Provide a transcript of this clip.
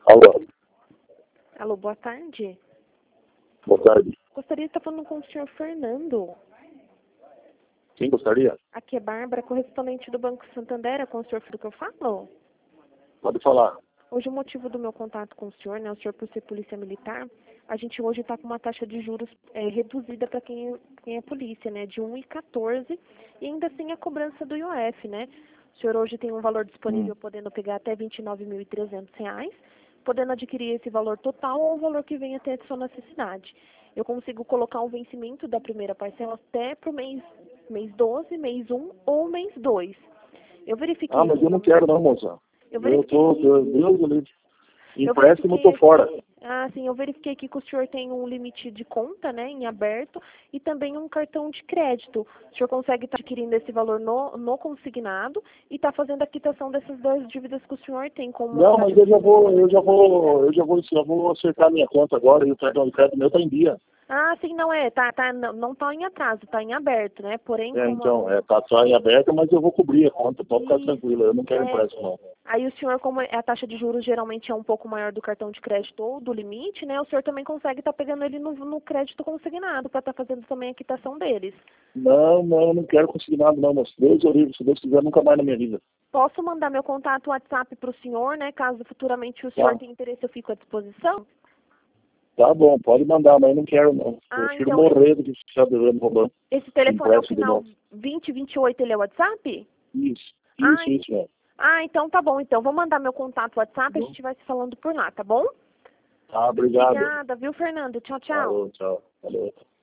Alô, Alô, boa tarde. boa tarde. Gostaria de estar falando com o senhor Fernando. Quem gostaria? Aqui é Bárbara, correspondente do Banco Santander. É com o senhor Filo que eu falo? Pode falar. Hoje o motivo do meu contato com o senhor, o senhor por ser polícia militar, a gente hoje está com uma taxa de juros reduzida para quem é polícia, né? De 1,14 e ainda sem a cobrança do IOF, né? O senhor hoje tem um valor disponível podendo pegar até R$ 29.300, podendo adquirir esse valor total ou o valor que vem até a sua necessidade. Eu consigo colocar o vencimento da primeira parcela até para o mês 12, mês 1 ou mês 2. Eu verifiquei. Mas eu não quero não, moça. Eu Deus do livre. Eu Empréstimo, eu tô fora. Sim, eu verifiquei aqui que o senhor tem um limite de conta, né, em aberto, e também um cartão de crédito. O senhor consegue estar adquirindo esse valor no consignado e está fazendo a quitação dessas duas dívidas que o senhor tem como... Não, mas eu já vou acertar minha conta agora e o cartão de crédito meu tá em dia. Sim, não não está em atraso, está em aberto, né? Porém, Tá só em aberto, mas eu vou cobrir a conta, pode ficar tranquila, eu não quero empréstimo não. Aí o senhor, como a taxa de juros geralmente é um pouco maior do cartão de crédito ou do limite, né? O senhor também consegue estar pegando ele no crédito consignado para estar fazendo também a quitação deles. Não, eu não quero consignado não, moço. Deus o livre, se Deus quiser, nunca mais na minha vida. Posso mandar meu contato WhatsApp para o senhor, né? Caso futuramente o senhor tenha interesse, eu fico à disposição. Tá bom, pode mandar, mas eu não quero não. Prefiro Então, morrer do que ficar devendo roubando. Esse telefone é o final 2028, ele é o WhatsApp? Isso, velho. Então tá bom. Então, vou mandar meu contato WhatsApp, a gente vai se falando por lá, tá bom? Tá, obrigado. Obrigada, viu, Fernando? Tchau, tchau. Falou, tchau. Valeu.